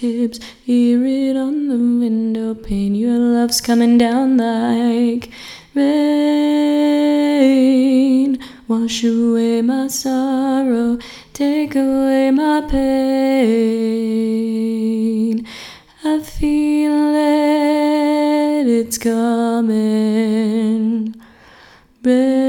fingertips, hear it on the window pane. Your love's coming down like rain. Wash away my sorrow, take away my pain. I feel it, it's coming.